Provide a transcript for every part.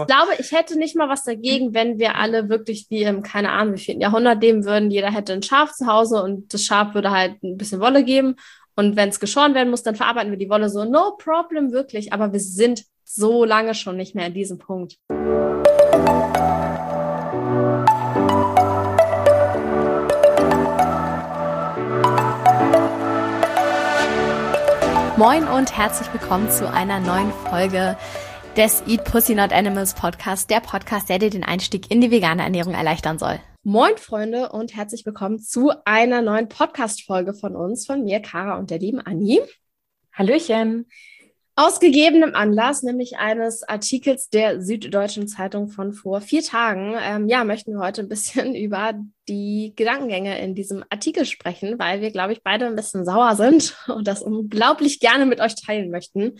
Ich glaube, ich hätte nicht mal was dagegen, wenn wir alle wirklich wie im, keine Ahnung, wie vielen Jahrhundert leben würden. Jeder hätte ein Schaf zu Hause und das Schaf würde halt ein bisschen Wolle geben. Und wenn es geschoren werden muss, dann verarbeiten wir die Wolle so. No problem, wirklich. Aber wir sind so lange schon nicht mehr an diesem Punkt. Moin und herzlich willkommen zu einer neuen Folge des Eat Pussy Not Animals Podcast, der Podcast, der dir den Einstieg in die vegane Ernährung erleichtern soll. Moin Freunde und herzlich willkommen zu einer neuen Podcast-Folge von uns, von mir, Kara und der lieben Anni. Hallöchen. Aus gegebenem Anlass, nämlich eines Artikels der Süddeutschen Zeitung von vor 4 Tagen, möchten wir heute ein bisschen über die Gedankengänge in diesem Artikel sprechen, weil wir, glaube ich, beide ein bisschen sauer sind und das unglaublich gerne mit euch teilen möchten.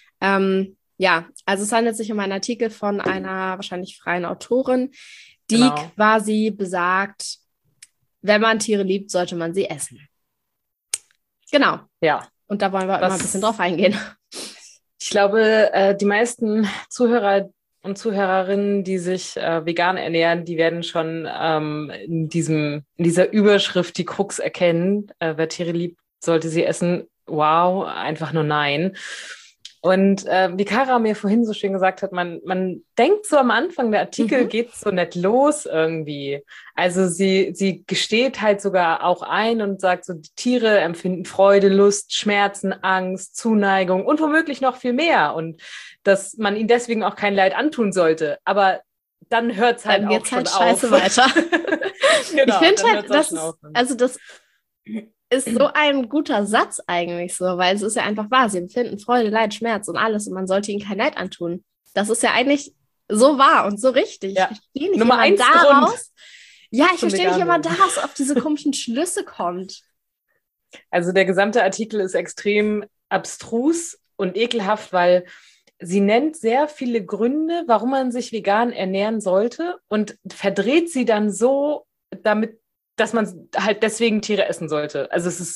Also es handelt sich um einen Artikel von einer wahrscheinlich freien Autorin, die quasi besagt, wenn man Tiere liebt, sollte man sie essen. Genau. Ja. Und da wollen wir immer ein bisschen drauf eingehen. Ich glaube, die meisten Zuhörer und Zuhörerinnen, die sich vegan ernähren, die werden schon in dieser Überschrift die Krux erkennen. Wer Tiere liebt, sollte sie essen. Wow, einfach nur nein. Und wie Kara mir vorhin so schön gesagt hat, man denkt so am Anfang, der Artikel geht so nett los irgendwie. Also sie gesteht halt sogar auch ein und sagt so, die Tiere empfinden Freude, Lust, Schmerzen, Angst, Zuneigung und womöglich noch viel mehr. Und dass man ihnen deswegen auch kein Leid antun sollte. Aber dann hört es halt dann auch schon halt scheiße auf. Weiter. Genau, ich finde halt, das ist so ein guter Satz eigentlich so, weil es ist ja einfach wahr. Sie empfinden Freude, Leid, Schmerz und alles und man sollte ihnen kein Leid antun. Das ist ja eigentlich so wahr und so richtig. Ja. Ich verstehe nicht Nummer immer daraus. Ja, ich verstehe nicht immer daraus, daraus, auf diese komischen Schlüsse kommt. Also der gesamte Artikel ist extrem abstrus und ekelhaft, weil sie nennt sehr viele Gründe, warum man sich vegan ernähren sollte und verdreht sie dann so, damit dass man halt deswegen Tiere essen sollte.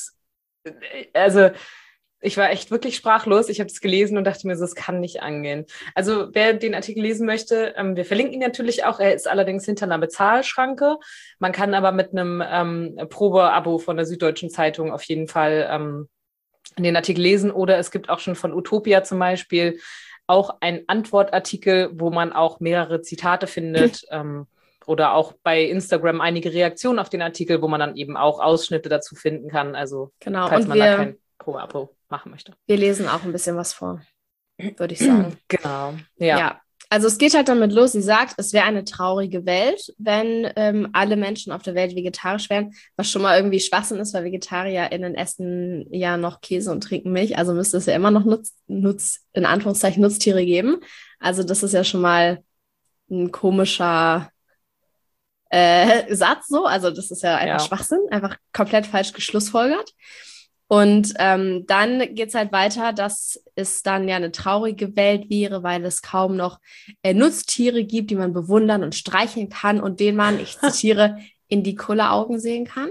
Ich war echt wirklich sprachlos. Ich habe es gelesen und dachte mir so, es kann nicht angehen. Also wer den Artikel lesen möchte, wir verlinken ihn natürlich auch. Er ist allerdings hinter einer Bezahlschranke. Man kann aber mit einem Probeabo von der Süddeutschen Zeitung auf jeden Fall den Artikel lesen. Oder es gibt auch schon von Utopia zum Beispiel auch einen Antwortartikel, wo man auch mehrere Zitate findet. Oder auch bei Instagram einige Reaktionen auf den Artikel, wo man dann eben auch Ausschnitte dazu finden kann. Also falls man da kein Pro-Abo machen möchte. Wir lesen auch ein bisschen was vor, würde ich sagen. Genau, ja. Also es geht halt damit los, sie sagt, es wäre eine traurige Welt, wenn alle Menschen auf der Welt vegetarisch wären, was schon mal irgendwie Schwachsinn ist, weil VegetarierInnen essen ja noch Käse und trinken Milch, also müsste es ja immer noch in Anführungszeichen Nutztiere geben. Also das ist ja schon mal ein komischer Satz so, also das ist ja einfach Schwachsinn, einfach komplett falsch geschlussfolgert. Und dann geht es halt weiter, dass es dann ja eine traurige Welt wäre, weil es kaum noch Nutztiere gibt, die man bewundern und streicheln kann und denen man, ich zitiere, in die Kulleraugen sehen kann.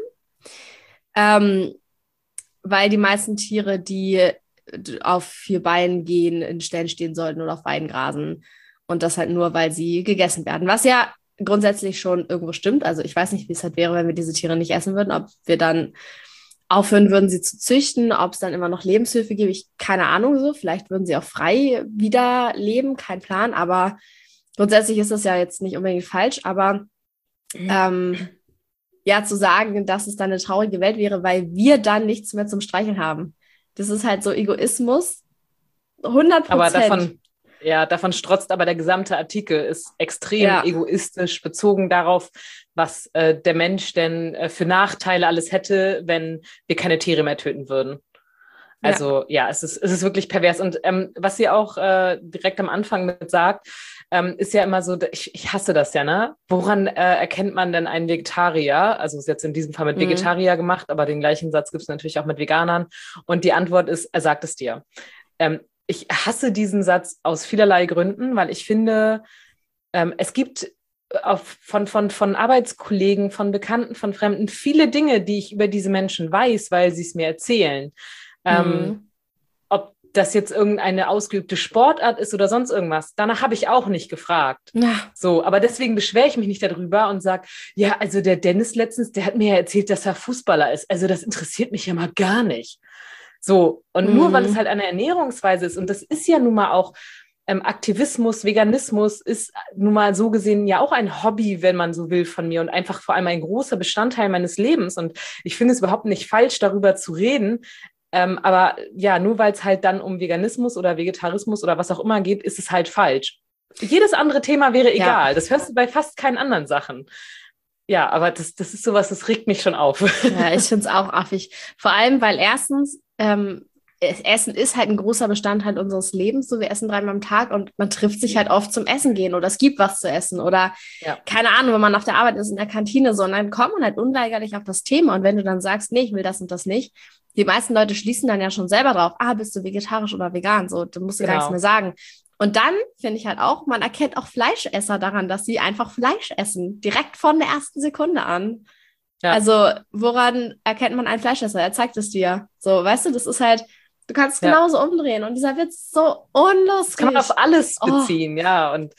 Weil die meisten Tiere, die auf 4 Beinen gehen, in Ställen stehen sollten oder auf Weiden grasen. Und das halt nur, weil sie gegessen werden. Was ja grundsätzlich schon irgendwo stimmt. Also ich weiß nicht, wie es halt wäre, wenn wir diese Tiere nicht essen würden, ob wir dann aufhören würden, sie zu züchten, ob es dann immer noch Lebenshilfe gibt. Keine Ahnung so. Vielleicht würden sie auch frei wieder leben, kein Plan. Aber grundsätzlich ist das ja jetzt nicht unbedingt falsch. Aber zu sagen, dass es dann eine traurige Welt wäre, weil wir dann nichts mehr zum Streicheln haben. Das ist halt so Egoismus. 100%. Aber davon strotzt aber der gesamte Artikel, ist extrem egoistisch, bezogen darauf, was der Mensch denn für Nachteile alles hätte, wenn wir keine Tiere mehr töten würden. Also es ist wirklich pervers. Und was sie auch direkt am Anfang mit sagt, ist ja immer so, ich hasse das ja, ne? Woran erkennt man denn einen Vegetarier? Also ist jetzt in diesem Fall mit Vegetarier gemacht, aber den gleichen Satz gibt es natürlich auch mit Veganern. Und die Antwort ist, er sagt es dir. Ich hasse diesen Satz aus vielerlei Gründen, weil ich finde, es gibt von Arbeitskollegen, von Bekannten, von Fremden viele Dinge, die ich über diese Menschen weiß, weil sie es mir erzählen. Ob das jetzt irgendeine ausgeübte Sportart ist oder sonst irgendwas. Danach habe ich auch nicht gefragt. Ja. So, aber deswegen beschwere ich mich nicht darüber und sage, ja, also der Dennis letztens, der hat mir ja erzählt, dass er Fußballer ist. Also das interessiert mich ja mal gar nicht. So, und nur weil es halt eine Ernährungsweise ist, und das ist ja nun mal auch Aktivismus, Veganismus ist nun mal so gesehen ja auch ein Hobby, wenn man so will, von mir und einfach vor allem ein großer Bestandteil meines Lebens. Und ich finde es überhaupt nicht falsch, darüber zu reden. Aber ja, nur weil es halt dann um Veganismus oder Vegetarismus oder was auch immer geht, ist es halt falsch. Jedes andere Thema wäre egal. Ja. Das hörst du bei fast keinen anderen Sachen. Ja, aber das ist sowas, das regt mich schon auf. Ja, ich finde es auch affig. Vor allem, weil erstens, Essen ist halt ein großer Bestandteil unseres Lebens. So, wir essen 3-mal am Tag und man trifft sich halt oft zum Essen gehen oder es gibt was zu essen oder keine Ahnung, wenn man auf der Arbeit ist in der Kantine, so, und dann kommt man halt unweigerlich auf das Thema und wenn du dann sagst, nee, ich will das und das nicht, die meisten Leute schließen dann ja schon selber drauf, bist du vegetarisch oder vegan, so, du musst gar nichts mehr sagen. Und dann finde ich halt auch, man erkennt auch Fleischesser daran, dass sie einfach Fleisch essen, direkt von der ersten Sekunde an. Ja. Also woran erkennt man einen Fleischesser? Er zeigt es dir. So, weißt du, das ist halt, du kannst es genauso umdrehen und dieser Witz ist so unlustig. Das kann man auf alles beziehen, ja, und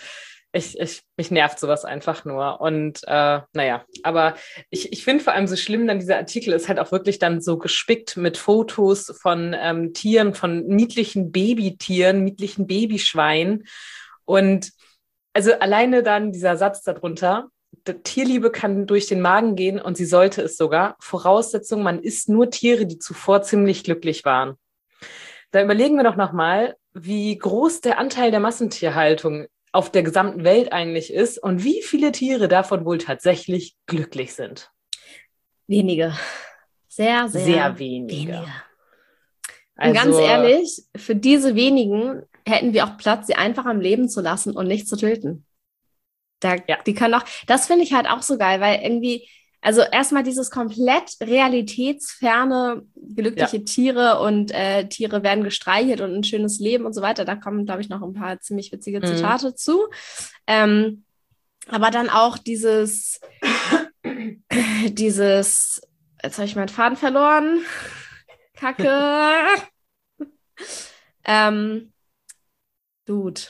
mich nervt sowas einfach nur. Und naja, aber ich finde vor allem so schlimm, dann dieser Artikel ist halt auch wirklich dann so gespickt mit Fotos von Tieren, von niedlichen Babytieren, niedlichen Babyschweinen. Und also alleine dann dieser Satz darunter, Tierliebe kann durch den Magen gehen und sie sollte es sogar. Voraussetzung, man isst nur Tiere, die zuvor ziemlich glücklich waren. Da überlegen wir doch nochmal, wie groß der Anteil der Massentierhaltung auf der gesamten Welt eigentlich ist und wie viele Tiere davon wohl tatsächlich glücklich sind. Wenige. Sehr, sehr, sehr wenige. Und ganz ehrlich, für diese wenigen hätten wir auch Platz, sie einfach am Leben zu lassen und nicht zu töten. Die können auch, das finde ich halt auch so geil, weil irgendwie, also erstmal dieses komplett realitätsferne, glückliche Tiere und Tiere werden gestreichelt und ein schönes Leben und so weiter. Da kommen, glaube ich, noch ein paar ziemlich witzige Zitate zu. Aber dann auch dieses, jetzt habe ich meinen Faden verloren. Kacke. Dude.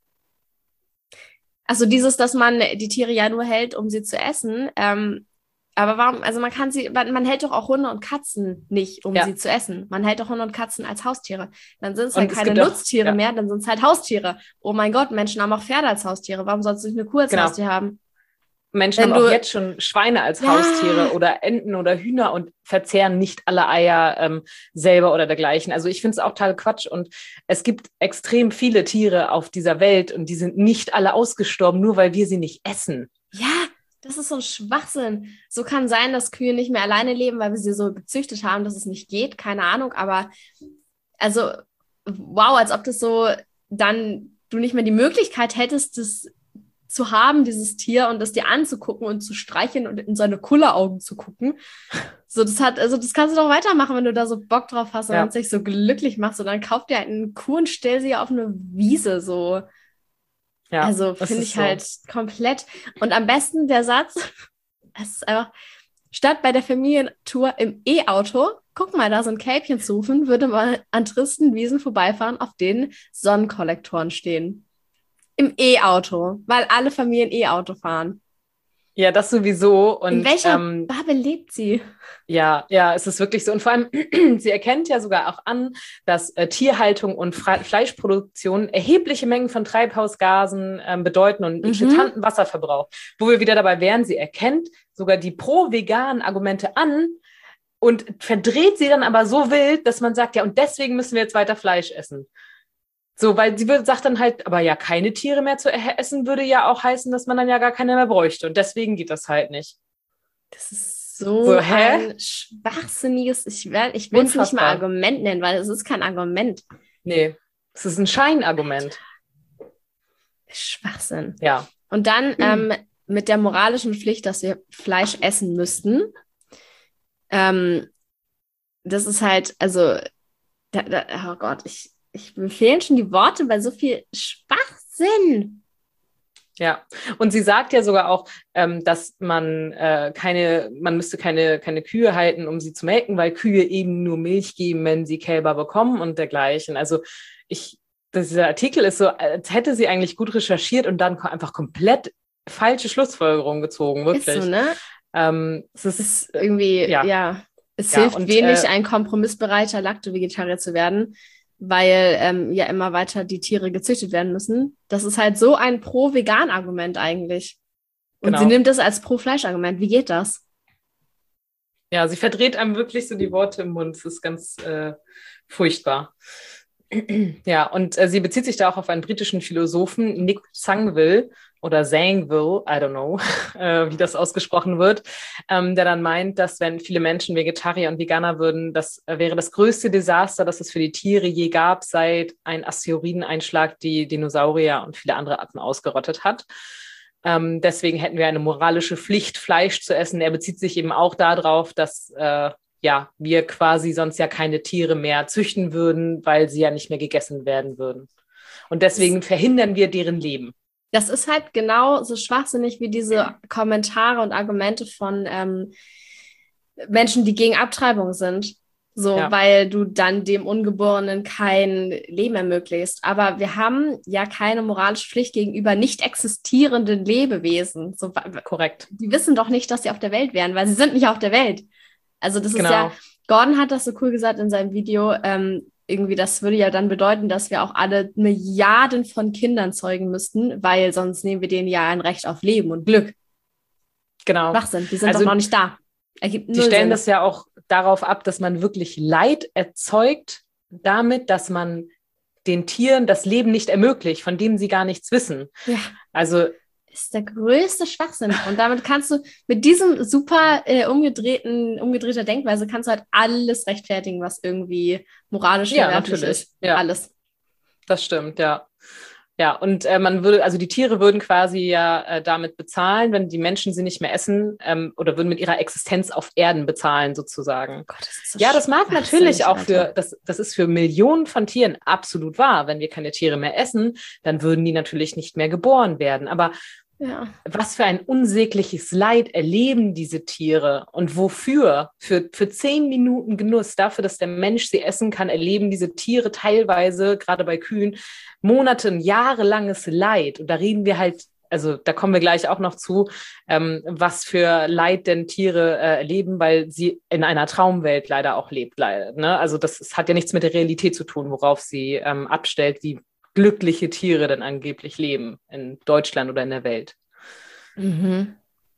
Also dass man die Tiere ja nur hält, um sie zu essen. Aber warum, also man hält doch auch Hunde und Katzen nicht, um sie zu essen. Man hält doch Hunde und Katzen als Haustiere. Dann sind es halt keine Nutztiere mehr, dann sind es halt Haustiere. Oh mein Gott, Menschen haben auch Pferde als Haustiere. Warum sollst du nicht eine Kuh als Haustier haben? Menschen haben auch jetzt schon Schweine als Haustiere oder Enten oder Hühner und verzehren nicht alle Eier selber oder dergleichen. Also ich finde es auch total Quatsch und es gibt extrem viele Tiere auf dieser Welt und die sind nicht alle ausgestorben, nur weil wir sie nicht essen. Ja, das ist so ein Schwachsinn. So kann sein, dass Kühe nicht mehr alleine leben, weil wir sie so gezüchtet haben, dass es nicht geht. Keine Ahnung, aber also wow, als ob das so dann du nicht mehr die Möglichkeit hättest, das zu haben, dieses Tier, und das dir anzugucken und zu streicheln und in seine Kulleraugen zu gucken. So, das kannst du doch weitermachen, wenn du da so Bock drauf hast und dich so glücklich machst. Und dann kauf dir halt eine Kuh und stell sie auf eine Wiese, so. Ja, also finde ich halt komplett. Und am besten der Satz, es ist einfach, statt bei der Familientour im E-Auto, guck mal, da sind Kälbchen zu rufen, würde man an tristen Wiesen vorbeifahren, auf denen Sonnenkollektoren stehen. Im E-Auto, weil alle Familien E-Auto fahren. Ja, das sowieso. Und, in welcher Bubble lebt sie? Ja, es ist wirklich so. Und vor allem, sie erkennt ja sogar auch an, dass Tierhaltung und Fleischproduktion erhebliche Mengen von Treibhausgasen bedeuten und eklatanten Wasserverbrauch. Wo wir wieder dabei wären, sie erkennt sogar die pro-veganen Argumente an und verdreht sie dann aber so wild, dass man sagt, ja, und deswegen müssen wir jetzt weiter Fleisch essen. So, weil sie sagt dann halt, aber ja, keine Tiere mehr zu essen würde ja auch heißen, dass man dann ja gar keine mehr bräuchte. Und deswegen geht das halt nicht. Das ist so ein schwachsinniges, ich will es nicht mal Argument nennen, weil es ist kein Argument. Nee, es ist ein Scheinargument. Schwachsinn. Ja. Und dann mit der moralischen Pflicht, dass wir Fleisch essen müssten. Das ist halt, also, oh Gott, mir fehlen schon die Worte bei so viel Schwachsinn. Ja, und sie sagt ja sogar auch, dass man müsste keine Kühe halten, um sie zu melken, weil Kühe eben nur Milch geben, wenn sie Kälber bekommen und dergleichen. Also dieser Artikel ist so, als hätte sie eigentlich gut recherchiert und dann einfach komplett falsche Schlussfolgerungen gezogen, wirklich. Ist so, ne? Es ist irgendwie, ja. Es Ja, hilft und, wenig, ein kompromissbereiter Lacto-Vegetarier zu werden, weil ja immer weiter die Tiere gezüchtet werden müssen. Das ist halt so ein Pro-Vegan-Argument eigentlich. Und genau. sie nimmt das als Pro-Fleisch-Argument. Wie geht das? Ja, sie verdreht einem wirklich so die Worte im Mund. Das ist ganz furchtbar. Ja, und sie bezieht sich da auch auf einen britischen Philosophen, Nick Zangwill oder Zangwill, I don't know, wie das ausgesprochen wird, der dann meint, dass wenn viele Menschen Vegetarier und Veganer würden, das wäre das größte Desaster, das es für die Tiere je gab, seit ein Asteroideneinschlag die Dinosaurier und viele andere Arten ausgerottet hat. Deswegen hätten wir eine moralische Pflicht, Fleisch zu essen. Er bezieht sich eben auch darauf, dass wir quasi sonst ja keine Tiere mehr züchten würden, weil sie ja nicht mehr gegessen werden würden. Und deswegen verhindern wir deren Leben. Das ist halt genau so schwachsinnig wie diese Kommentare und Argumente von Menschen, die gegen Abtreibung sind. So, weil du dann dem Ungeborenen kein Leben ermöglicht. Aber wir haben ja keine moralische Pflicht gegenüber nicht existierenden Lebewesen. So, korrekt. Die wissen doch nicht, dass sie auf der Welt wären, weil sie sind nicht auf der Welt. Also das ist ja, Gordon hat das so cool gesagt in seinem Video, irgendwie, das würde ja dann bedeuten, dass wir auch alle Milliarden von Kindern zeugen müssten, weil sonst nehmen wir denen ja ein Recht auf Leben und Glück. Genau. Schwachsinn, die sind doch noch nicht da. Die stellen das ja auch darauf ab, dass man wirklich Leid erzeugt, damit, dass man den Tieren das Leben nicht ermöglicht, von dem sie gar nichts wissen. Ja. Also ist der größte Schwachsinn. Und damit kannst du mit diesem super umgedrehter Denkweise kannst du halt alles rechtfertigen, was irgendwie moralisch verwerflich ist. Ja. Alles. Das stimmt, ja. Ja, und die Tiere würden quasi ja damit bezahlen, wenn die Menschen sie nicht mehr essen, oder würden mit ihrer Existenz auf Erden bezahlen, sozusagen. Gott, das ist so das mag natürlich auch das ist für Millionen von Tieren absolut wahr. Wenn wir keine Tiere mehr essen, dann würden die natürlich nicht mehr geboren werden. Aber was für ein unsägliches Leid erleben diese Tiere und wofür? Für 10 Minuten Genuss, dafür, dass der Mensch sie essen kann, erleben diese Tiere teilweise, gerade bei Kühen, jahrelanges Leid. Und da reden wir halt, also da kommen wir gleich auch noch zu, was für Leid denn Tiere erleben, weil sie in einer Traumwelt leider auch lebt. Leider, ne? Also das hat ja nichts mit der Realität zu tun, worauf sie abstellt, wie glückliche Tiere denn angeblich leben in Deutschland oder in der Welt. Mhm.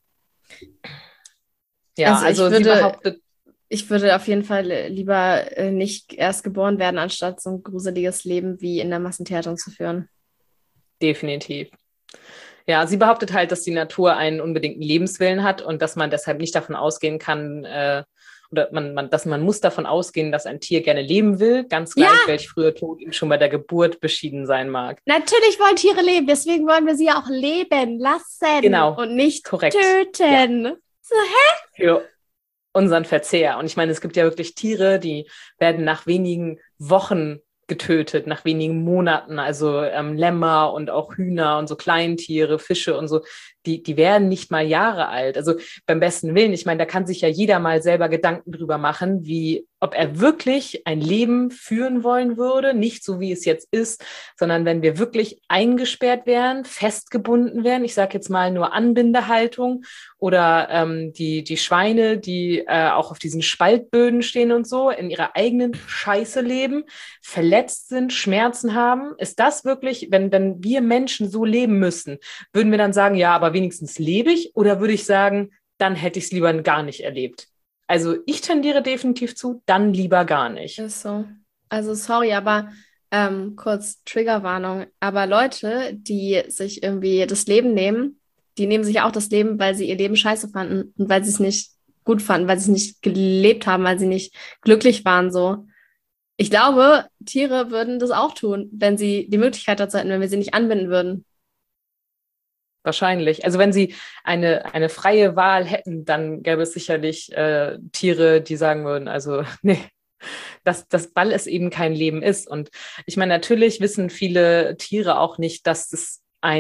Ja, also sie behauptet... Ich würde auf jeden Fall lieber nicht erst geboren werden, anstatt so ein gruseliges Leben wie in der Massentierhaltung zu führen. Definitiv. Ja, sie behauptet halt, dass die Natur einen unbedingten Lebenswillen hat und dass man deshalb nicht davon ausgehen kann, dass man muss davon ausgehen, dass ein Tier gerne leben will, ganz gleich, welch früher Tod ihm schon bei der Geburt beschieden sein mag. Natürlich wollen Tiere leben, deswegen wollen wir sie ja auch leben lassen und nicht töten. Ja. So, für unseren Verzehr. Und ich meine, es gibt ja wirklich Tiere, die werden nach wenigen Wochen getötet, nach wenigen Monaten, also Lämmer und auch Hühner und so Kleintiere, Fische und so, die werden nicht mal Jahre alt. Also beim besten Willen, ich meine, da kann sich ja jeder mal selber Gedanken drüber machen, ob er wirklich ein Leben führen wollen würde, nicht so wie es jetzt ist, sondern wenn wir wirklich eingesperrt wären, festgebunden wären, ich sage jetzt mal nur Anbindehaltung oder die Schweine, die auch auf diesen Spaltböden stehen und so, in ihrer eigenen Scheiße leben, verletzt sind, Schmerzen haben, ist das wirklich, wenn wir Menschen so leben müssen, würden wir dann sagen, ja, aber wenigstens lebe ich, oder würde ich sagen, dann hätte ich es lieber gar nicht erlebt? Also ich tendiere definitiv zu, dann lieber gar nicht. Ist so. Also sorry, aber kurz Triggerwarnung, aber Leute, die sich irgendwie das Leben nehmen, die nehmen sich auch das Leben, weil sie ihr Leben scheiße fanden und weil sie es nicht gut fanden, weil sie es nicht gelebt haben, weil sie nicht glücklich waren so. Ich glaube, Tiere würden das auch tun, wenn sie die Möglichkeit dazu hätten, wenn wir sie nicht anbinden würden. Wahrscheinlich. Also wenn sie eine freie Wahl hätten, dann gäbe es sicherlich Tiere, die sagen würden, also nee, weil es eben kein Leben ist. Und ich meine, natürlich wissen viele Tiere auch nicht, dass es ein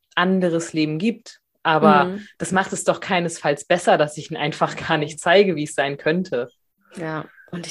anderes Leben gibt. Aber das macht es doch keinesfalls besser, dass ich ihnen einfach gar nicht zeige, wie es sein könnte. Ja, und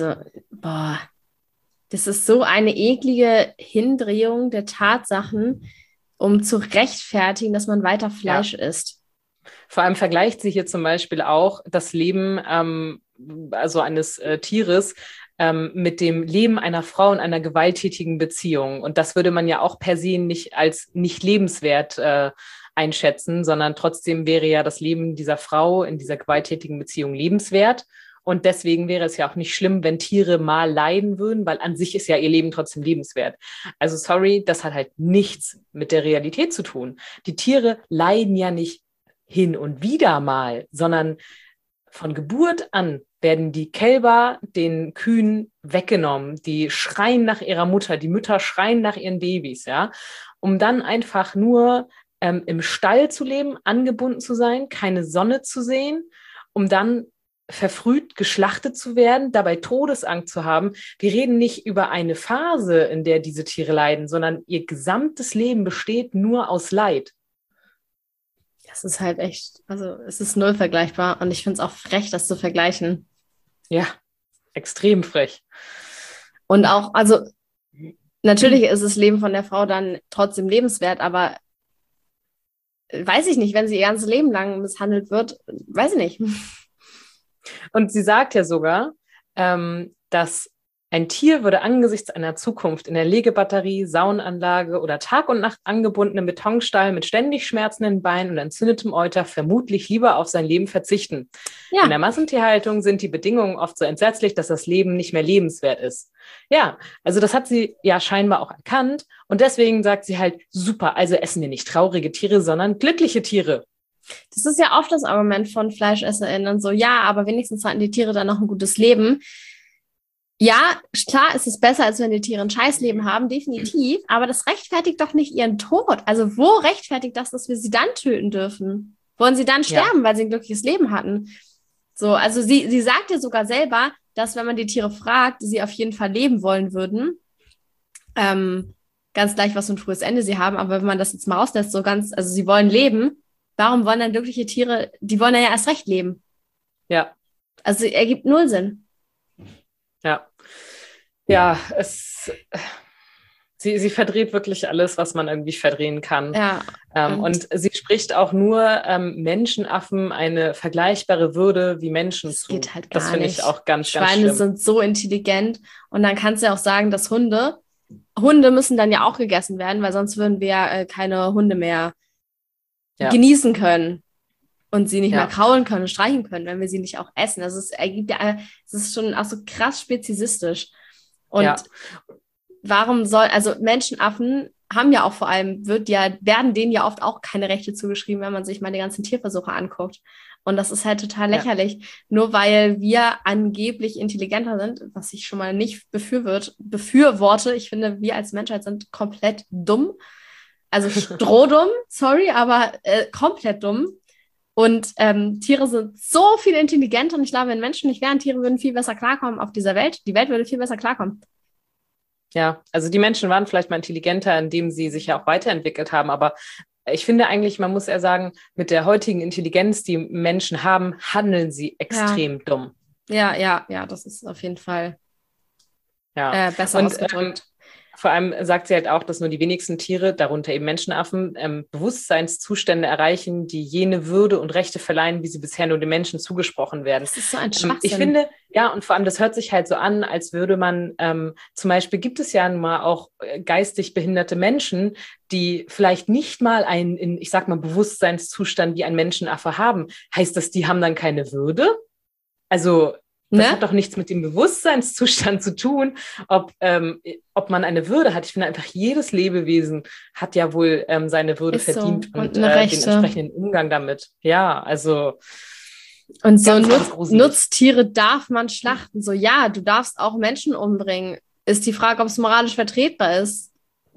das ist so eine eklige Hindrehung der Tatsachen, um zu rechtfertigen, dass man weiter Fleisch isst. Vor allem vergleicht sie hier zum Beispiel auch das Leben also eines Tieres mit dem Leben einer Frau in einer gewalttätigen Beziehung. Und das würde man ja auch per se nicht als nicht lebenswert einschätzen, sondern trotzdem wäre ja das Leben dieser Frau in dieser gewalttätigen Beziehung lebenswert. Und deswegen wäre es ja auch nicht schlimm, wenn Tiere mal leiden würden, weil an sich ist ja ihr Leben trotzdem lebenswert. Also sorry, das hat halt nichts mit der Realität zu tun. Die Tiere leiden ja nicht hin und wieder mal, sondern von Geburt an werden die Kälber den Kühen weggenommen. Die schreien nach ihrer Mutter, die Mütter schreien nach ihren Babys, ja, um dann einfach nur im Stall zu leben, angebunden zu sein, keine Sonne zu sehen, um dann verfrüht geschlachtet zu werden, dabei Todesangst zu haben. Wir reden nicht über eine Phase, in der diese Tiere leiden, sondern ihr gesamtes Leben besteht nur aus Leid. Das ist halt echt, also es ist null vergleichbar und ich finde es auch frech, das zu vergleichen. Ja, extrem frech. Und auch, also natürlich ist das Leben von der Frau dann trotzdem lebenswert, aber weiß ich nicht, wenn sie ihr ganzes Leben lang misshandelt wird, weiß ich nicht. Und sie sagt ja sogar, dass ein Tier würde angesichts einer Zukunft in der Legebatterie, Saunanlage oder Tag und Nacht angebundenen Betonstall mit ständig schmerzenden Beinen und entzündetem Euter vermutlich lieber auf sein Leben verzichten. Ja. In der Massentierhaltung sind die Bedingungen oft so entsetzlich, dass das Leben nicht mehr lebenswert ist. Ja, also das hat sie ja scheinbar auch erkannt und deswegen sagt sie halt, super, also essen wir nicht traurige Tiere, sondern glückliche Tiere. Das ist ja oft das Argument von FleischesserInnen, so, ja, aber wenigstens hatten die Tiere dann noch ein gutes Leben. Ja, klar ist es besser, als wenn die Tiere ein Scheißleben haben, definitiv, aber das rechtfertigt doch nicht ihren Tod. Also wo rechtfertigt das, dass wir sie dann töten dürfen? Wollen sie dann sterben, weil sie ein glückliches Leben hatten? So, also sie sagt ja sogar selber, dass wenn man die Tiere fragt, sie auf jeden Fall leben wollen würden. Ganz gleich, was für ein frühes Ende sie haben, aber wenn man das jetzt mal rauslässt, also sie wollen leben, warum wollen dann glückliche Tiere, die wollen ja erst recht leben? Ja. Also ergibt null Sinn. Ja, sie verdreht wirklich alles, was man irgendwie verdrehen kann. Ja, und sie spricht auch nur Menschenaffen eine vergleichbare Würde wie Menschen zu. Das geht halt gar nicht. Das finde ich auch ganz Schweine schlimm. sind so intelligent und dann kannst du ja auch sagen, dass Hunde müssen dann ja auch gegessen werden, weil sonst würden wir keine Hunde mehr genießen können. Und sie nicht mehr kraulen können und streichen können, wenn wir sie nicht auch essen. Also es ist schon auch so krass speziesistisch. Und warum also Menschenaffen haben ja auch vor allem, werden denen ja oft auch keine Rechte zugeschrieben, wenn man sich mal die ganzen Tierversuche anguckt. Und das ist halt total lächerlich. Nur weil wir angeblich intelligenter sind, was ich schon mal nicht befürworte. Ich finde, wir als Menschheit sind komplett dumm. Also strohdumm, sorry, aber komplett dumm. Und Tiere sind so viel intelligenter und ich glaube, wenn Menschen nicht wären, Tiere würden viel besser klarkommen auf dieser Welt. Die Welt würde viel besser klarkommen. Ja, also die Menschen waren vielleicht mal intelligenter, indem sie sich ja auch weiterentwickelt haben, aber ich finde eigentlich, man muss eher sagen, mit der heutigen Intelligenz, die Menschen haben, handeln sie extrem dumm. Ja, das ist auf jeden Fall besser ausgedrückt. Vor allem sagt sie halt auch, dass nur die wenigsten Tiere, darunter eben Menschenaffen, Bewusstseinszustände erreichen, die jene Würde und Rechte verleihen, wie sie bisher nur den Menschen zugesprochen werden. Das ist so ein Schwachsinn. Ich finde, ja, und vor allem, das hört sich halt so an, als würde man, zum Beispiel gibt es ja nun mal auch geistig behinderte Menschen, die vielleicht nicht mal einen, ich sag mal, Bewusstseinszustand wie ein Menschenaffe haben. Heißt das, die haben dann keine Würde? Also das hat doch nichts mit dem Bewusstseinszustand zu tun, ob man eine Würde hat. Ich finde einfach, jedes Lebewesen hat ja wohl seine Würde verdient und den entsprechenden Umgang damit. Ja, also. Und so Nutztiere darf man schlachten. So, ja, du darfst auch Menschen umbringen. Ist die Frage, ob es moralisch vertretbar ist.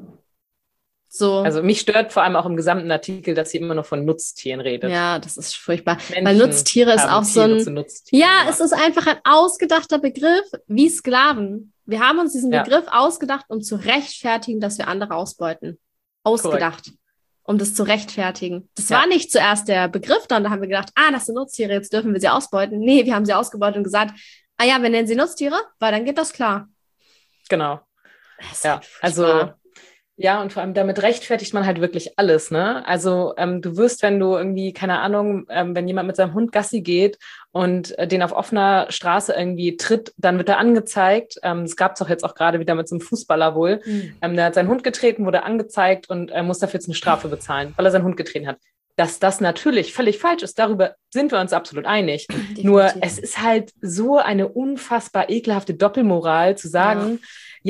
So. Also mich stört vor allem auch im gesamten Artikel, dass sie immer noch von Nutztieren redet. Ja, das ist furchtbar. Weil Nutztiere ist auch so ein... Ja, es ist einfach ein ausgedachter Begriff wie Sklaven. Wir haben uns diesen Begriff ausgedacht, um zu rechtfertigen, dass wir andere ausbeuten. Ausgedacht. Korrekt. um das zu rechtfertigen. Das war nicht zuerst der Begriff, dann da haben wir gedacht, das sind Nutztiere, jetzt dürfen wir sie ausbeuten. Nee, wir haben sie ausgebeutet und gesagt, wir nennen sie Nutztiere, weil dann geht das klar. Genau. Ja, also ja, und vor allem damit rechtfertigt man halt wirklich alles, ne? Also du wirst, wenn du irgendwie, keine Ahnung, wenn jemand mit seinem Hund Gassi geht und den auf offener Straße irgendwie tritt, dann wird er angezeigt. Es gab es doch jetzt auch gerade wieder mit so einem Fußballer wohl. Der hat seinen Hund getreten, wurde angezeigt und muss dafür jetzt eine Strafe bezahlen, weil er seinen Hund getreten hat. Dass das natürlich völlig falsch ist, darüber sind wir uns absolut einig. Definitiv. Nur es ist halt so eine unfassbar ekelhafte Doppelmoral zu sagen,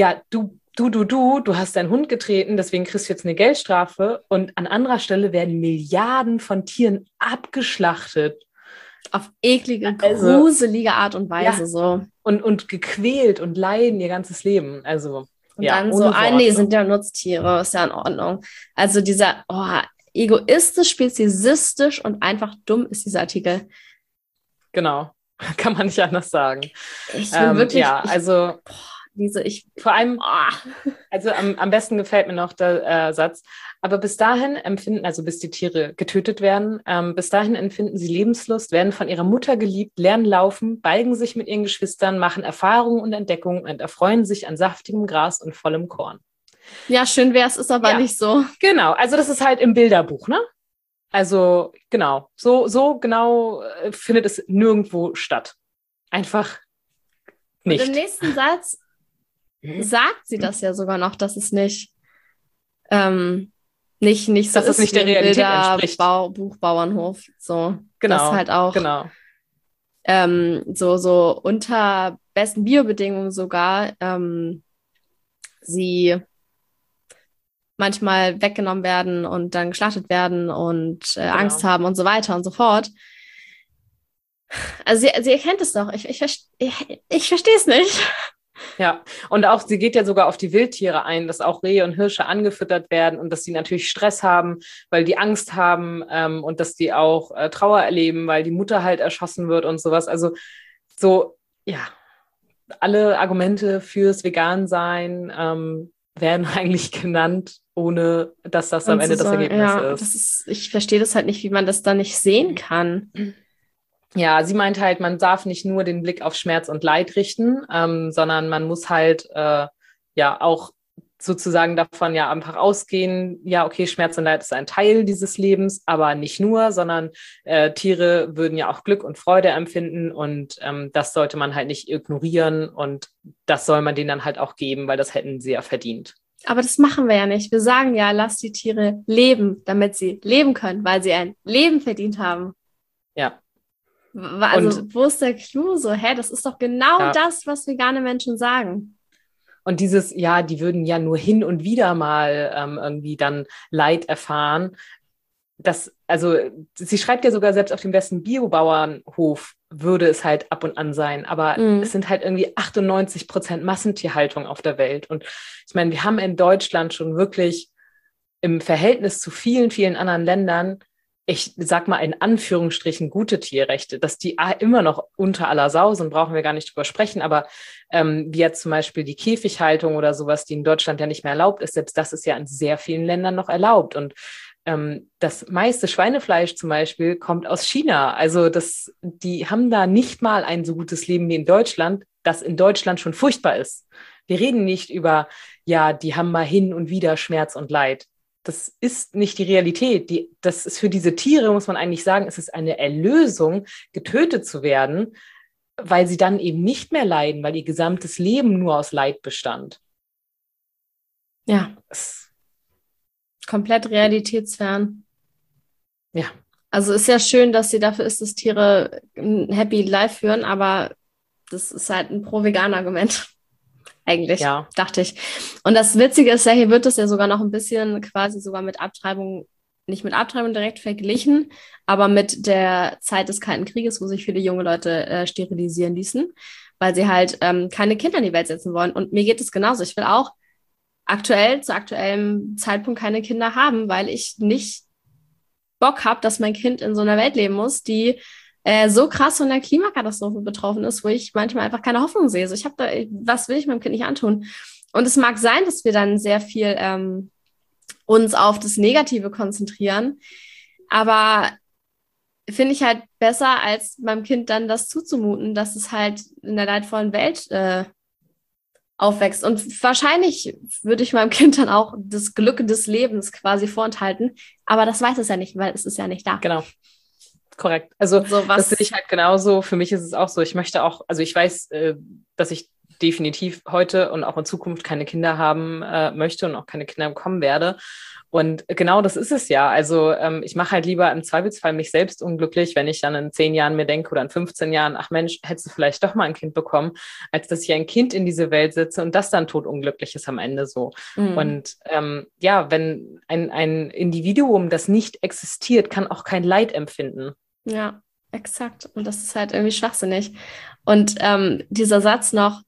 du hast deinen Hund getreten, deswegen kriegst du jetzt eine Geldstrafe und an anderer Stelle werden Milliarden von Tieren abgeschlachtet. Auf eklige, gruselige Art und Weise so. Und gequält und leiden ihr ganzes Leben. Also, und dann so, sind ja Nutztiere, ist ja in Ordnung. Also dieser, egoistisch, speziesistisch und einfach dumm ist dieser Artikel. Genau, kann man nicht anders sagen. Ich bin wirklich... vor allem, also am besten gefällt mir noch der Satz, aber bis dahin empfinden, also bis die Tiere getötet werden, bis dahin empfinden sie Lebenslust, werden von ihrer Mutter geliebt, lernen laufen, balgen sich mit ihren Geschwistern, machen Erfahrungen und Entdeckungen und erfreuen sich an saftigem Gras und vollem Korn. Ja, schön wär's, ist aber nicht so. Genau, also das ist halt im Bilderbuch, ne? Also genau, so genau findet es nirgendwo statt. Einfach nicht. Und im nächsten Satz sagt sie das ja sogar noch, dass es nicht so dass es nicht der Realität entspricht. Buchbauernhof. So, genau, das halt auch so unter besten Biobedingungen sogar sie manchmal weggenommen werden und dann geschlachtet werden und Angst haben und so weiter und so fort. Also sie erkennt es doch. Ich verstehe es nicht. Ja, und auch sie geht ja sogar auf die Wildtiere ein, dass auch Rehe und Hirsche angefüttert werden und dass sie natürlich Stress haben, weil die Angst haben und dass die auch Trauer erleben, weil die Mutter halt erschossen wird und sowas. Also so, alle Argumente fürs Vegan-Sein werden eigentlich genannt, ohne dass das am Ende das Ergebnis ist. Ich verstehe das halt nicht, wie man das dann nicht sehen kann. Ja, sie meint halt, man darf nicht nur den Blick auf Schmerz und Leid richten, sondern man muss halt auch sozusagen davon einfach ausgehen, okay, Schmerz und Leid ist ein Teil dieses Lebens, aber nicht nur, sondern Tiere würden ja auch Glück und Freude empfinden und das sollte man halt nicht ignorieren und das soll man denen dann halt auch geben, weil das hätten sie ja verdient. Aber das machen wir ja nicht. Wir sagen ja, lass die Tiere leben, damit sie leben können, weil sie ein Leben verdient haben. Ja. Also, wo ist der Clou? So, das ist doch genau das, was vegane Menschen sagen. Und dieses, die würden ja nur hin und wieder mal irgendwie dann Leid erfahren. Sie schreibt ja sogar, selbst auf dem besten Biobauernhof würde es halt ab und an sein. Aber es sind halt irgendwie 98% Massentierhaltung auf der Welt. Und ich meine, wir haben in Deutschland schon wirklich im Verhältnis zu vielen, vielen anderen Ländern, ich sag mal in Anführungsstrichen, gute Tierrechte, dass die immer noch unter aller Sau sind, brauchen wir gar nicht drüber sprechen, aber wie jetzt zum Beispiel die Käfighaltung oder sowas, die in Deutschland ja nicht mehr erlaubt ist, selbst das ist ja in sehr vielen Ländern noch erlaubt und das meiste Schweinefleisch zum Beispiel kommt aus China, also die haben da nicht mal ein so gutes Leben wie in Deutschland, das in Deutschland schon furchtbar ist. Wir reden nicht über, die haben mal hin und wieder Schmerz und Leid. Das ist nicht die Realität. Das ist für diese Tiere, muss man eigentlich sagen, es ist eine Erlösung, getötet zu werden, weil sie dann eben nicht mehr leiden, weil ihr gesamtes Leben nur aus Leid bestand. Ja. Komplett realitätsfern. Ja. Also ist ja schön, dass sie dafür ist, dass Tiere ein Happy Life führen, aber das ist halt ein Pro-Vegan-Argument. Eigentlich, dachte ich. Und das Witzige ist ja, hier wird das ja sogar noch ein bisschen quasi sogar mit Abtreibung, nicht mit Abtreibung direkt verglichen, aber mit der Zeit des Kalten Krieges, wo sich viele junge Leute sterilisieren ließen, weil sie halt keine Kinder in die Welt setzen wollen. Und mir geht es genauso. Ich will auch zu aktuellem Zeitpunkt keine Kinder haben, weil ich nicht Bock habe, dass mein Kind in so einer Welt leben muss, die so krass von der Klimakatastrophe betroffen ist, wo ich manchmal einfach keine Hoffnung sehe. Also was will ich meinem Kind nicht antun? Und es mag sein, dass wir dann sehr viel uns auf das Negative konzentrieren. Aber finde ich halt besser, als meinem Kind dann das zuzumuten, dass es halt in der leidvollen Welt aufwächst. Und wahrscheinlich würde ich meinem Kind dann auch das Glück des Lebens quasi vorenthalten. Aber das weiß es ja nicht, weil es ist ja nicht da. Genau. Korrekt. Also so, das sehe ich halt genauso. Für mich ist es auch so, ich möchte auch, also ich weiß, dass ich definitiv heute und auch in Zukunft keine Kinder haben möchte und auch keine Kinder bekommen werde. Und genau das ist es ja. Also ich mache halt lieber im Zweifelsfall mich selbst unglücklich, wenn ich dann in 10 Jahren mir denke oder in 15 Jahren, ach Mensch, hättest du vielleicht doch mal ein Kind bekommen, als dass ich ein Kind in diese Welt setze und das dann totunglücklich ist am Ende so. Und ja, wenn ein Individuum, das nicht existiert, kann auch kein Leid empfinden. Ja, exakt. Und das ist halt irgendwie schwachsinnig. Und dieser Satz noch,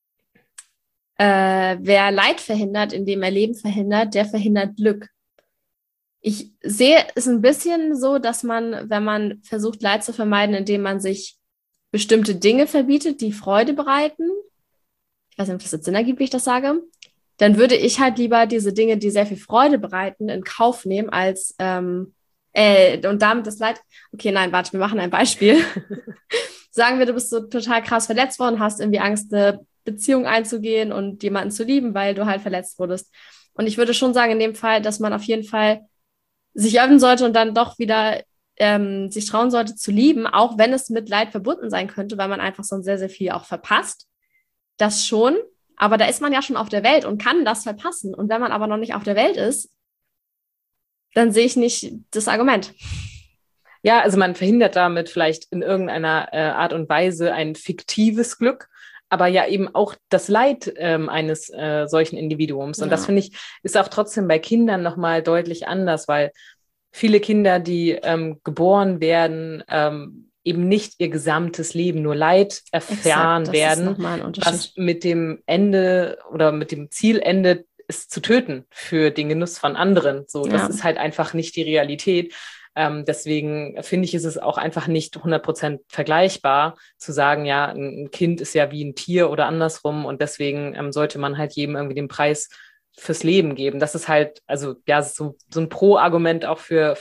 wer Leid verhindert, indem er Leben verhindert, der verhindert Glück. Ich sehe es ein bisschen so, dass man, wenn man versucht, Leid zu vermeiden, indem man sich bestimmte Dinge verbietet, die Freude bereiten, ich weiß nicht, ob das jetzt Sinn ergibt, wie ich das sage, dann würde ich halt lieber diese Dinge, die sehr viel Freude bereiten, in Kauf nehmen, als und damit das Leid. Okay, nein, warte, wir machen ein Beispiel. Sagen wir, du bist so total krass verletzt worden, hast irgendwie Angst, eine Beziehung einzugehen und jemanden zu lieben, weil du halt verletzt wurdest. Und ich würde schon sagen, in dem Fall, dass man auf jeden Fall sich öffnen sollte und dann doch wieder sich trauen sollte zu lieben, auch wenn es mit Leid verbunden sein könnte, weil man einfach sonst sehr, sehr viel auch verpasst. Das schon, aber da ist man ja schon auf der Welt und kann das verpassen. Und wenn man aber noch nicht auf der Welt ist, dann sehe ich nicht das Argument. Ja, also man verhindert damit vielleicht in irgendeiner Art und Weise ein fiktives Glück, aber ja eben auch das Leid eines solchen Individuums. Und das, finde ich, ist auch trotzdem bei Kindern nochmal deutlich anders, weil viele Kinder, die geboren werden, eben nicht ihr gesamtes Leben nur Leid erfahren werden, was mit dem Ende oder mit dem Ziel endet, es zu töten für den Genuss von anderen. So, das ist halt einfach nicht die Realität. Deswegen finde ich, ist es auch einfach nicht 100% vergleichbar zu sagen, ja, ein Kind ist ja wie ein Tier oder andersrum und deswegen sollte man halt jedem irgendwie den Preis fürs Leben geben. Das ist halt, also ja, so ein Pro-Argument auch für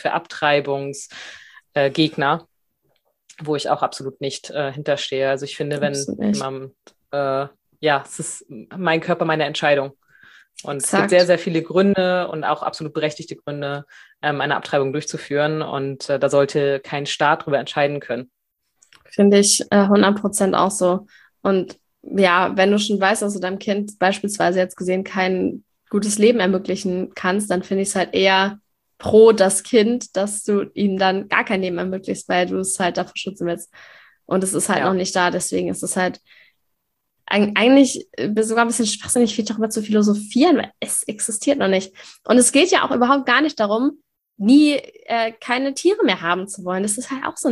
Abtreibungsgegner, wo ich auch absolut nicht hinterstehe. Also ich finde, wenn jemand, es ist mein Körper, meine Entscheidung. Und es gibt sehr, sehr viele Gründe und auch absolut berechtigte Gründe, eine Abtreibung durchzuführen. Und da sollte kein Staat darüber entscheiden können. Finde ich 100% auch so. Und ja, wenn du schon weißt, dass du deinem Kind beispielsweise jetzt gesehen kein gutes Leben ermöglichen kannst, dann finde ich es halt eher pro das Kind, dass du ihm dann gar kein Leben ermöglichst, weil du es halt davor schützen willst. Und es ist halt noch nicht da. Deswegen ist es halt eigentlich sogar ein bisschen schwachsinnig, viel darüber zu philosophieren, weil es existiert noch nicht. Und es geht ja auch überhaupt gar nicht darum, nie keine Tiere mehr haben zu wollen. Das ist halt auch so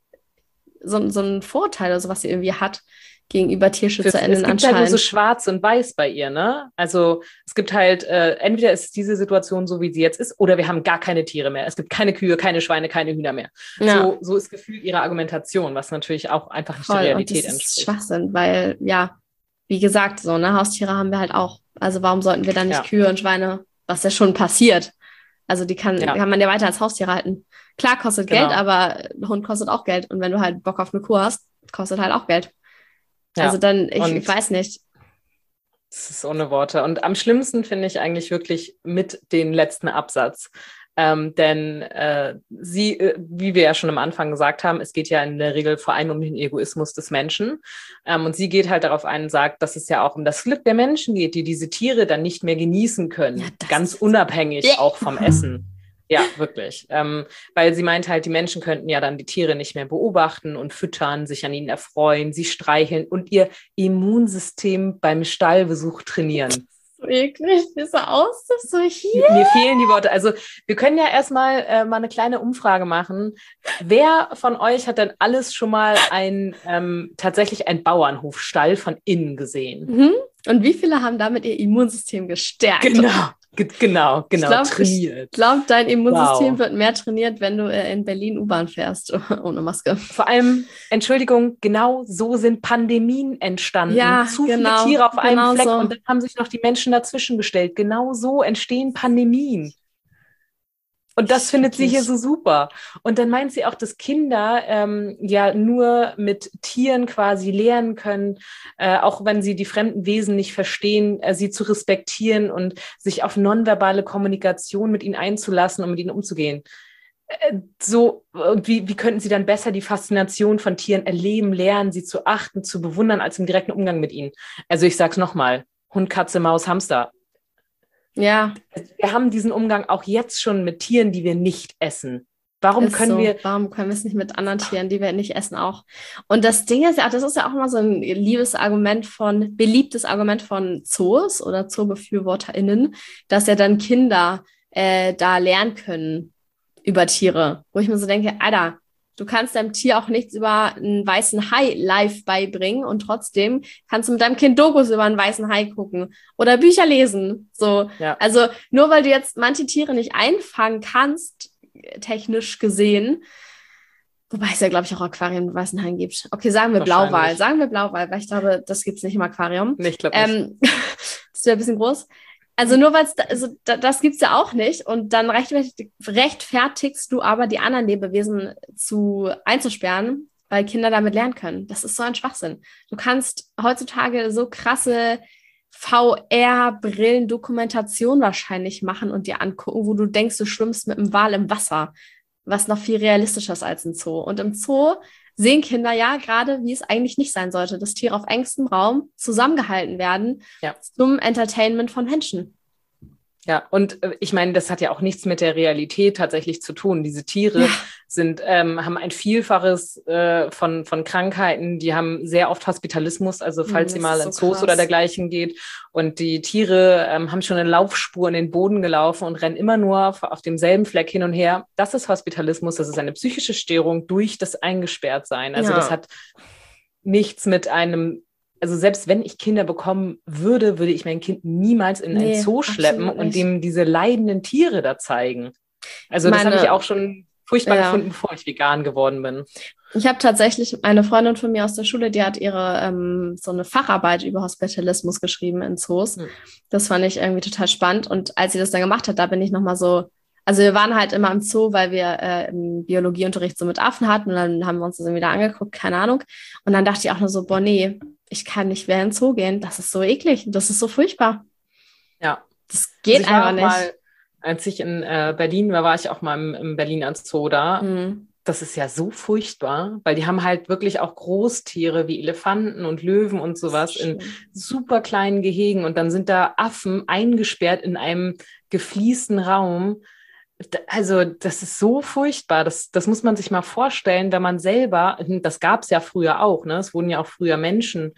ein Vorteil, also was sie irgendwie hat gegenüber TierschützerInnen anscheinend. Es gibt halt nur so schwarz und weiß bei ihr, ne? Also es gibt halt, entweder ist diese Situation so, wie sie jetzt ist, oder wir haben gar keine Tiere mehr. Es gibt keine Kühe, keine Schweine, keine Hühner mehr. Ja. So ist gefühlt ihre Argumentation, was natürlich auch einfach nicht der Realität entspricht. Das ist Schwachsinn, weil, ja, wie gesagt, so, ne, Haustiere haben wir halt auch. Also warum sollten wir dann nicht Kühe und Schweine, was ja schon passiert. Also die kann man ja weiter als Haustier halten. Klar, kostet Geld, aber ein Hund kostet auch Geld. Und wenn du halt Bock auf eine Kuh hast, kostet halt auch Geld. Ja. Also dann, ich weiß nicht. Das ist ohne Worte. Und am schlimmsten finde ich eigentlich wirklich mit den letzten Absatz. Denn wie wir ja schon am Anfang gesagt haben, es geht ja in der Regel vor allem um den Egoismus des Menschen. Und sie geht halt darauf ein und sagt, dass es ja auch um das Glück der Menschen geht, die diese Tiere dann nicht mehr genießen können. Ja, ganz unabhängig auch vom Essen. Ja, wirklich. Weil sie meint halt, die Menschen könnten ja dann die Tiere nicht mehr beobachten und füttern, sich an ihnen erfreuen, sie streicheln und ihr Immunsystem beim Stallbesuch trainieren. So eklig, wie so aus, das so hier. Mir fehlen die Worte. Also wir können ja erstmal mal eine kleine Umfrage machen. Wer von euch hat denn alles schon mal tatsächlich einen Bauernhofstall von innen gesehen? Mhm. Und wie viele haben damit ihr Immunsystem gestärkt? Genau, trainiert. Ich glaube, dein Immunsystem wird mehr trainiert, wenn du in Berlin U-Bahn fährst, ohne Maske. Vor allem, Entschuldigung, genau so sind Pandemien entstanden. Ja, zu viele Tiere auf einem Fleck. So. Und dann haben sich noch die Menschen dazwischen gestellt. Genau so entstehen Pandemien. Und das findet sie hier so super. Und dann meint sie auch, dass Kinder ja nur mit Tieren quasi lernen können, auch wenn sie die fremden Wesen nicht verstehen, sie zu respektieren und sich auf nonverbale Kommunikation mit ihnen einzulassen und mit ihnen umzugehen. Und wie könnten sie dann besser die Faszination von Tieren erleben, lernen, sie zu achten, zu bewundern, als im direkten Umgang mit ihnen? Also ich sag's nochmal, Hund, Katze, Maus, Hamster. Ja. Wir haben diesen Umgang auch jetzt schon mit Tieren, die wir nicht essen. Warum können wir es nicht mit anderen Tieren, die wir nicht essen, auch? Und das Ding ist ja, das ist ja auch immer so ein beliebtes Argument von Zoos oder ZoobefürworterInnen, dass ja dann Kinder da lernen können über Tiere. Wo ich mir so denke, Alter, du kannst deinem Tier auch nichts über einen weißen Hai live beibringen und trotzdem kannst du mit deinem Kind Dokus über einen weißen Hai gucken oder Bücher lesen. So, ja. Also nur weil du jetzt manche Tiere nicht einfangen kannst, technisch gesehen, wobei es ja, glaube ich, auch Aquarien mit weißen Haien gibt. Okay, sagen wir Blauwal, weil ich glaube, das gibt es nicht im Aquarium. Nee, ich glaube nicht. Das wäre ein bisschen groß. Also nur weil das gibt es ja auch nicht und dann rechtfertigst du aber, die anderen Lebewesen einzusperren, weil Kinder damit lernen können. Das ist so ein Schwachsinn. Du kannst heutzutage so krasse VR-Brillen-Dokumentation wahrscheinlich machen und dir angucken, wo du denkst, du schwimmst mit einem Wal im Wasser, was noch viel realistischer ist als ein Zoo. Und im Zoo sehen Kinder ja gerade, wie es eigentlich nicht sein sollte, dass Tiere auf engstem Raum zusammengehalten werden zum Entertainment von Menschen. Ja, und ich meine, das hat ja auch nichts mit der Realität tatsächlich zu tun. Diese Tiere haben ein Vielfaches von Krankheiten, die haben sehr oft Hospitalismus, also falls ihr mal in Zoos oder dergleichen geht. Und die Tiere haben schon eine Laufspur in den Boden gelaufen und rennen immer nur auf demselben Fleck hin und her. Das ist Hospitalismus, das ist eine psychische Störung durch das Eingesperrtsein. Also das hat nichts mit einem... Also selbst wenn ich Kinder bekommen würde, würde ich mein Kind niemals in ein Zoo schleppen und dem diese leidenden Tiere da zeigen. Also das habe ich auch schon furchtbar gefunden, bevor ich vegan geworden bin. Ich habe tatsächlich eine Freundin von mir aus der Schule, die hat ihre so eine Facharbeit über Hospitalismus geschrieben in Zoos. Das fand ich irgendwie total spannend. Und als sie das dann gemacht hat, da bin ich nochmal so... Also wir waren halt immer im Zoo, weil wir im Biologieunterricht so mit Affen hatten und dann haben wir uns das dann wieder angeguckt, keine Ahnung. Und dann dachte ich auch nur so, boah, nee, ich kann nicht mehr in den Zoo gehen. Das ist so eklig, das ist so furchtbar. Ja. Das geht einfach nicht. Mal, als ich in Berlin war ich auch mal im Berliner Zoo da. Das ist ja so furchtbar, weil die haben halt wirklich auch Großtiere wie Elefanten und Löwen und sowas in super kleinen Gehegen und dann sind da Affen eingesperrt in einem gefliesten Raum. Also das ist so furchtbar, das muss man sich mal vorstellen, wenn man selber, das gab es ja früher auch, ne? Es wurden ja auch früher Menschen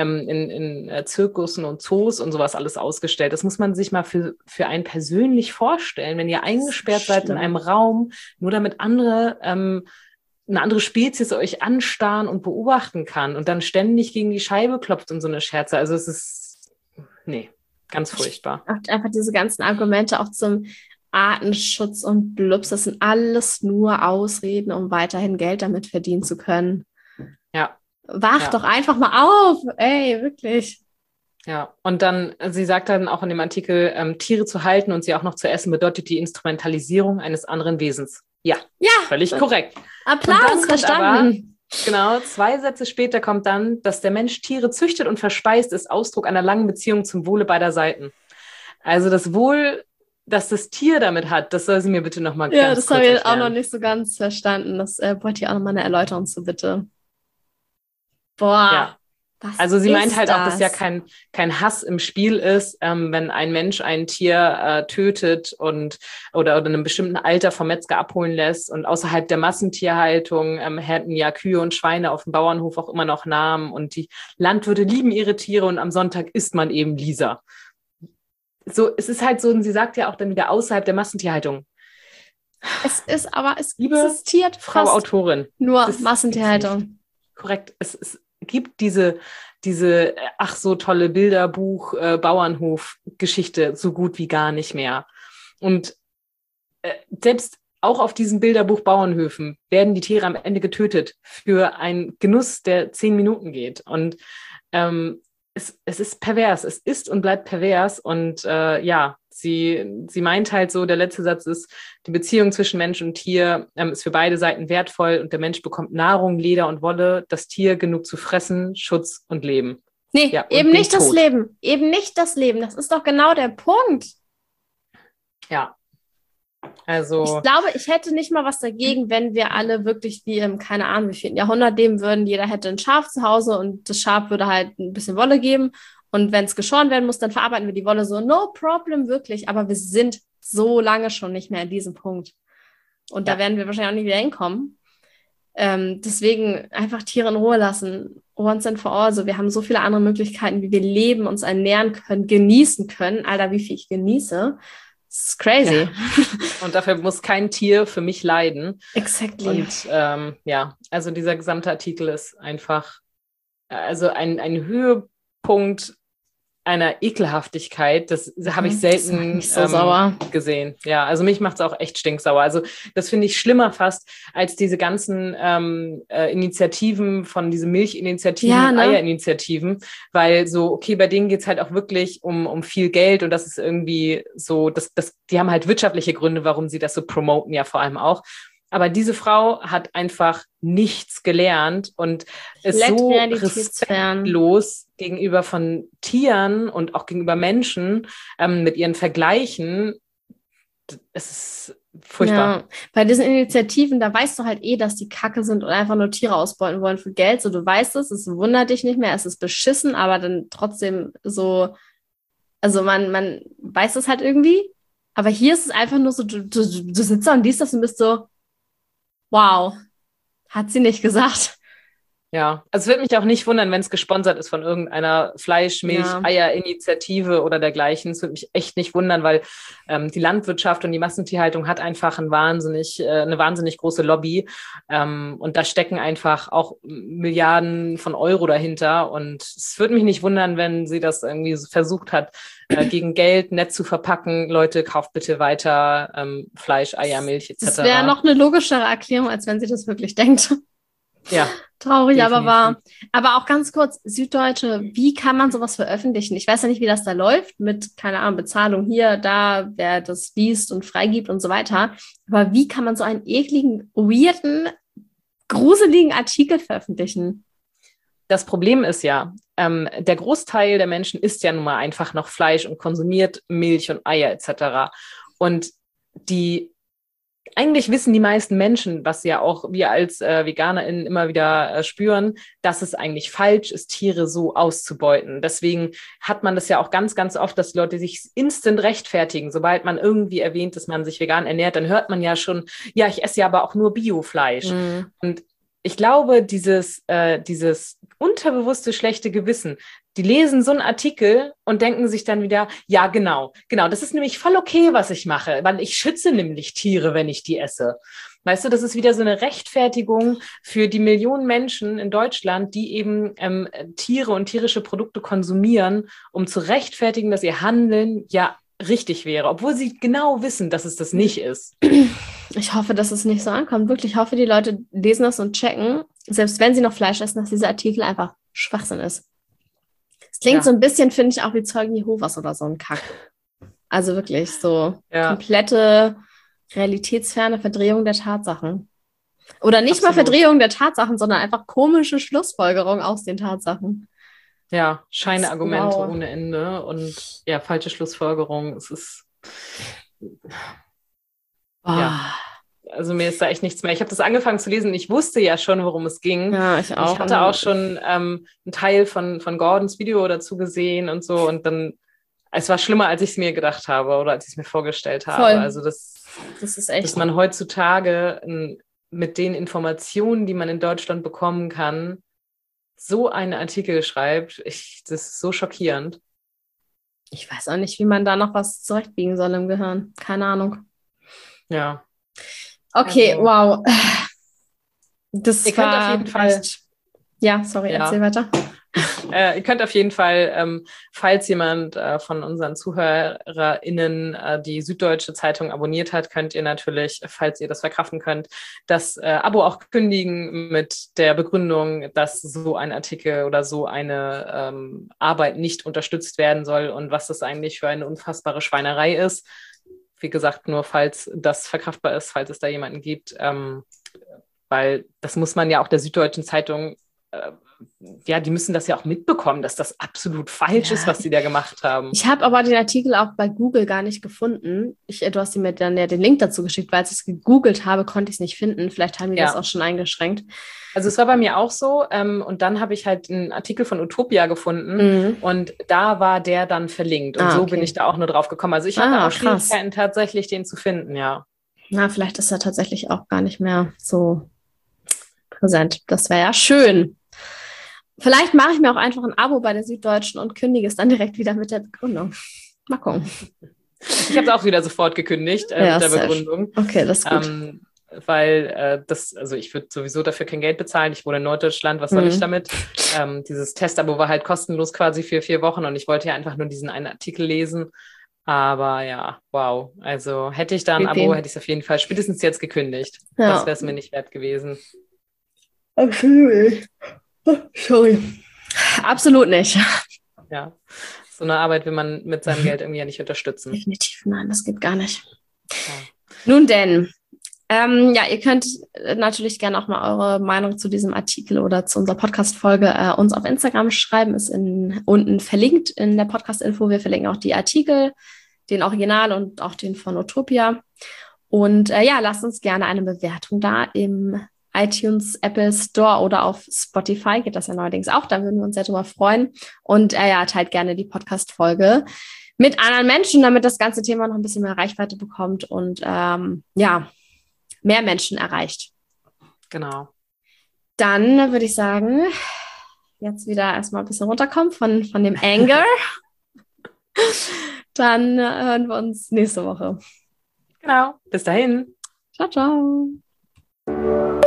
in Zirkussen und Zoos und sowas alles ausgestellt. Das muss man sich mal für einen persönlich vorstellen, wenn ihr eingesperrt seid in einem Raum, nur damit eine andere Spezies euch anstarren und beobachten kann und dann ständig gegen die Scheibe klopft und so eine Scherze. Also es ist, ganz furchtbar. Einfach diese ganzen Argumente auch zum Artenschutz und Blubs, das sind alles nur Ausreden, um weiterhin Geld damit verdienen zu können. Ja. Wach doch einfach mal auf, ey, wirklich. Ja, und dann, sie sagt dann auch in dem Artikel, Tiere zu halten und sie auch noch zu essen, bedeutet die Instrumentalisierung eines anderen Wesens. Ja, völlig korrekt. Applaus, verstanden. Genau, 2 Sätze später kommt dann, dass der Mensch Tiere züchtet und verspeist, ist Ausdruck einer langen Beziehung zum Wohle beider Seiten. Also das Wohl, dass das Tier damit hat, das soll sie mir bitte nochmal ganz kurz erklären. Ja, das habe ich auch noch nicht so ganz verstanden. Das wollte ich auch nochmal eine Erläuterung zu, bitte. Boah. Ja. Also sie meint halt auch, dass ja kein Hass im Spiel ist, wenn ein Mensch ein Tier tötet oder in einem bestimmten Alter vom Metzger abholen lässt. Und außerhalb der Massentierhaltung hätten ja Kühe und Schweine auf dem Bauernhof auch immer noch Namen. Und die Landwirte lieben ihre Tiere und am Sonntag isst man eben Lisa. So, es ist halt so, und sie sagt ja auch dann wieder außerhalb der Massentierhaltung. Es existiert Frau fast Autorin. Nur Massentierhaltung. Korrekt. Es gibt diese ach so tolle Bilderbuch Bauernhof-Geschichte so gut wie gar nicht mehr. Und selbst auch auf diesen Bilderbuch Bauernhöfen werden die Tiere am Ende getötet für einen Genuss, der 10 Minuten geht. Und es ist pervers. Es ist und bleibt pervers. Und sie meint halt so, der letzte Satz ist, die Beziehung zwischen Mensch und Tier ist für beide Seiten wertvoll und der Mensch bekommt Nahrung, Leder und Wolle, das Tier genug zu fressen, Schutz und Leben. Nee, ja, eben nicht das Leben. Eben nicht das Leben. Das ist doch genau der Punkt. Ja. Also. Ich glaube, ich hätte nicht mal was dagegen, wenn wir alle wirklich wie im, keine Ahnung, wie vielen Jahrhundert leben würden. Jeder hätte ein Schaf zu Hause und das Schaf würde halt ein bisschen Wolle geben. Und wenn es geschoren werden muss, dann verarbeiten wir die Wolle so. No problem, wirklich. Aber wir sind so lange schon nicht mehr an diesem Punkt. Und da werden wir wahrscheinlich auch nicht wieder hinkommen. Deswegen einfach Tiere in Ruhe lassen. Once and for all. So, wir haben so viele andere Möglichkeiten, wie wir leben, uns ernähren können, genießen können. Alter, wie viel ich genieße. Das ist crazy. Ja. Und dafür muss kein Tier für mich leiden. Exactly. Und also dieser gesamte Artikel ist einfach also ein Höhepunkt einer Ekelhaftigkeit, das habe ich selten gesehen. Ja, also mich macht es auch echt stinksauer. Also das finde ich schlimmer fast als diese ganzen Initiativen von diesen Milchinitiativen, Eierinitiativen, weil so, okay, bei denen geht es halt auch wirklich um viel Geld und das ist irgendwie so, die haben halt wirtschaftliche Gründe, warum sie das so promoten, ja vor allem auch. Aber diese Frau hat einfach nichts gelernt und ist so respektlos gegenüber von Tieren und auch gegenüber Menschen mit ihren Vergleichen. Es ist furchtbar. Ja, bei diesen Initiativen, da weißt du halt dass die Kacke sind und einfach nur Tiere ausbeuten wollen für Geld. So, du weißt es wundert dich nicht mehr, es ist beschissen, aber dann trotzdem so, also man weiß es halt irgendwie. Aber hier ist es einfach nur so, du sitzt da und liest das und bist so, wow, hat sie nicht gesagt. Ja, also es würde mich auch nicht wundern, wenn es gesponsert ist von irgendeiner Fleisch-, Milch-, Eier-Initiative oder dergleichen. Es würde mich echt nicht wundern, weil die Landwirtschaft und die Massentierhaltung hat einfach eine wahnsinnig große Lobby. Und da stecken einfach auch Milliarden von Euro dahinter. Und es würde mich nicht wundern, wenn sie das irgendwie versucht hat, gegen Geld nett zu verpacken. Leute, kauft bitte weiter Fleisch, Eier, Milch etc. Das wäre noch eine logischere Erklärung, als wenn sie das wirklich denkt. Ja. Traurig, definitiv. Aber wahr. Aber auch ganz kurz, Süddeutsche, wie kann man sowas veröffentlichen? Ich weiß ja nicht, wie das da läuft mit, keine Ahnung, Bezahlung hier, da, wer das liest und freigibt und so weiter. Aber wie kann man so einen ekligen, weirden, gruseligen Artikel veröffentlichen? Das Problem ist ja, der Großteil der Menschen isst ja nun mal einfach noch Fleisch und konsumiert Milch und Eier etc. Und eigentlich wissen die meisten Menschen, was ja auch wir als VeganerInnen immer wieder spüren, dass es eigentlich falsch ist, Tiere so auszubeuten. Deswegen hat man das ja auch ganz, ganz oft, dass Leute sich instant rechtfertigen. Sobald man irgendwie erwähnt, dass man sich vegan ernährt, dann hört man ja schon, ja, ich esse ja aber auch nur Biofleisch. Mhm. Und ich glaube, dieses unterbewusste schlechte Gewissen, die lesen so einen Artikel und denken sich dann wieder, ja, genau, das ist nämlich voll okay, was ich mache, weil ich schütze nämlich Tiere, wenn ich die esse. Weißt du, das ist wieder so eine Rechtfertigung für die Millionen Menschen in Deutschland, die eben Tiere und tierische Produkte konsumieren, um zu rechtfertigen, dass ihr Handeln ja richtig wäre, obwohl sie genau wissen, dass es das nicht ist. Ich hoffe, dass es nicht so ankommt. Wirklich, ich hoffe, die Leute lesen das und checken, selbst wenn sie noch Fleisch essen, dass dieser Artikel einfach Schwachsinn ist. Es klingt so ein bisschen, finde ich, auch wie Zeugen Jehovas oder so ein Kack. Also wirklich so komplette realitätsferne Verdrehung der Tatsachen. Oder nicht mal Verdrehung der Tatsachen, sondern einfach komische Schlussfolgerungen aus den Tatsachen. Ja, Scheinargumente ohne Ende und falsche Schlussfolgerungen. Es ist also mir ist da echt nichts mehr. Ich habe das angefangen zu lesen. Ich wusste ja schon, worum es ging. Ja, ich auch. Ich hatte auch schon einen Teil von Gordons Video dazu gesehen und so. Und dann, es war schlimmer, als ich es mir gedacht habe oder als ich es mir vorgestellt habe. Voll. Also das ist echt, dass man heutzutage mit den Informationen, die man in Deutschland bekommen kann, so einen Artikel schreibt. Das ist so schockierend. Ich weiß auch nicht, wie man da noch was zurechtbiegen soll im Gehirn. Keine Ahnung. Ja. Okay, also, wow. Das war auf jeden Fall. Ja, sorry, erzähl weiter. Ihr könnt auf jeden Fall, falls jemand von unseren ZuhörerInnen die Süddeutsche Zeitung abonniert hat, könnt ihr natürlich, falls ihr das verkraften könnt, das Abo auch kündigen mit der Begründung, dass so ein Artikel oder so eine Arbeit nicht unterstützt werden soll und was das eigentlich für eine unfassbare Schweinerei ist. Wie gesagt, nur falls das verkraftbar ist, falls es da jemanden gibt, weil das muss man ja auch der Süddeutschen Zeitung die müssen das ja auch mitbekommen, dass das absolut falsch ist, was sie da gemacht haben. Ich habe aber den Artikel auch bei Google gar nicht gefunden. Du hast mir dann ja den Link dazu geschickt, weil als ich es gegoogelt habe, konnte ich es nicht finden. Vielleicht haben die das auch schon eingeschränkt. Also es war bei mir auch so. Und dann habe ich halt einen Artikel von Utopia gefunden und da war der dann verlinkt. Und so bin ich da auch nur drauf gekommen. Also ich hatte auch Schwierigkeiten tatsächlich, den zu finden, ja. Na, vielleicht ist er tatsächlich auch gar nicht mehr so präsent. Das wäre ja schön. Vielleicht mache ich mir auch einfach ein Abo bei der Süddeutschen und kündige es dann direkt wieder mit der Begründung. Mal gucken. Ich habe es auch wieder sofort gekündigt mit der Begründung. Okay, das ist gut. Weil ich würde sowieso dafür kein Geld bezahlen. Ich wohne in Norddeutschland, was soll ich damit? Dieses Testabo war halt kostenlos quasi für 4 Wochen und ich wollte ja einfach nur diesen einen Artikel lesen. Aber ja, wow. Also hätte ich da ein Abo, hätte ich es auf jeden Fall spätestens jetzt gekündigt. Ja. Das wäre es mir nicht wert gewesen. Absolut. Sorry. Absolut nicht. Ja, so eine Arbeit will man mit seinem Geld irgendwie ja nicht unterstützen. Definitiv, nein, das geht gar nicht. Ja. Nun denn, ihr könnt natürlich gerne auch mal eure Meinung zu diesem Artikel oder zu unserer Podcast-Folge uns auf Instagram schreiben. Ist unten verlinkt in der Podcast-Info. Wir verlinken auch die Artikel, den Original und auch den von Utopia. Und lasst uns gerne eine Bewertung da im iTunes, Apple Store oder auf Spotify geht das ja neuerdings auch. Da würden wir uns sehr drüber freuen. Und teilt gerne die Podcast-Folge mit anderen Menschen, damit das ganze Thema noch ein bisschen mehr Reichweite bekommt und mehr Menschen erreicht. Genau. Dann würde ich sagen, jetzt wieder erstmal ein bisschen runterkommen von dem Anger. Dann hören wir uns nächste Woche. Genau. Bis dahin. Ciao, ciao.